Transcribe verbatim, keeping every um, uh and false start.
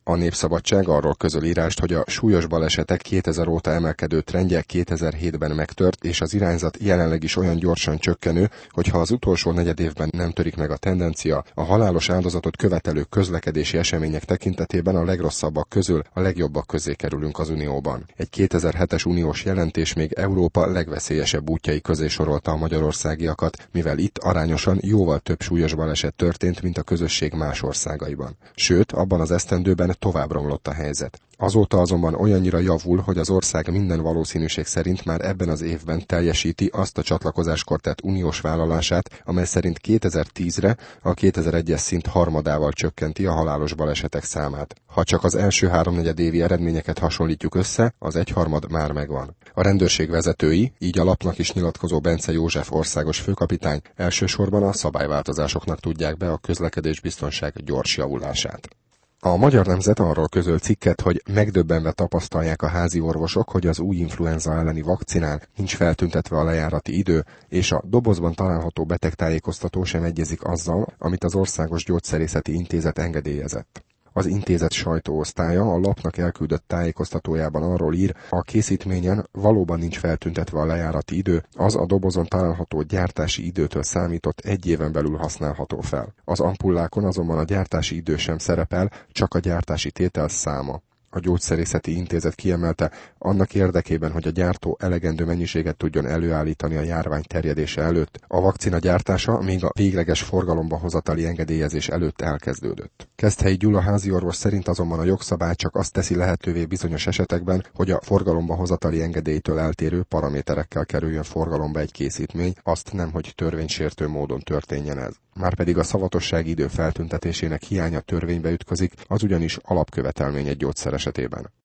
A Népszabadság arról közöl írást, hogy a súlyos balesetek kétezer óta emelkedő trendje kétezer-hétben megtört, és az irányzat jelenleg is olyan gyorsan csökkenő, hogy ha az utolsó negyedévben nem törik meg a tendencia, a halálos áldozatot követelő közlekedési események tekintetében a legrosszabbak közül a legjobbak közé kerülünk az Unióban. Egy kétezer-hetes uniós jelentés még Európa legveszélyesebb útjai közé sorolta a magyarországiakat, mivel itt arányosan jóval több súlyos baleset történt, mint a közösség más országaiban. Sőt, abban az esztendőben tovább romlott a helyzet. Azóta azonban olyannyira javul, hogy az ország minden valószínűség szerint már ebben az évben teljesíti azt a csatlakozáskor tett uniós vállalását, amely szerint kétezer-tízre a kétezer-egyes szint harmadával csökkenti a halálos balesetek számát. Ha csak az első háromnegyedévi eredményeket hasonlítjuk össze, az egyharmad már megvan. A rendőrség vezetői, így a lapnak is nyilatkozó Bence József országos főkapitány elsősorban a szabályváltozásoknak tudják be a közlekedésbiztonság gyors javulását. A Magyar Nemzet arról közöl cikket, hogy megdöbbenve tapasztalják a házi orvosok, hogy az új influenza elleni vakcinán nincs feltüntetve a lejárati idő, és a dobozban található betegtájékoztató sem egyezik azzal, amit az Országos Gyógyszerészeti Intézet engedélyezett. Az intézet sajtóosztálya a lapnak elküldött tájékoztatójában arról ír, a készítményen valóban nincs feltüntetve a lejárati idő, az a dobozon található gyártási időtől számított egy éven belül használható fel. Az ampullákon azonban a gyártási idő sem szerepel, csak a gyártási tétel száma. A Gyógyszerészeti Intézet kiemelte, annak érdekében, hogy a gyártó elegendő mennyiséget tudjon előállítani a járvány terjedése előtt, a vakcina gyártása még a végleges forgalomba hozatali engedélyezés előtt elkezdődött. Keszthelyi Gyula háziorvos szerint azonban a jogszabály csak azt teszi lehetővé bizonyos esetekben, hogy a forgalomba hozatali engedélytől eltérő paraméterekkel kerüljön forgalomba egy készítmény, azt nem, hogy törvénysértő módon történjen ez. Márpedig a szavatossági idő feltüntetésének hiánya törvénybe ütközik, az ugyanis alapkövetelmény egy gyógyszer esetében.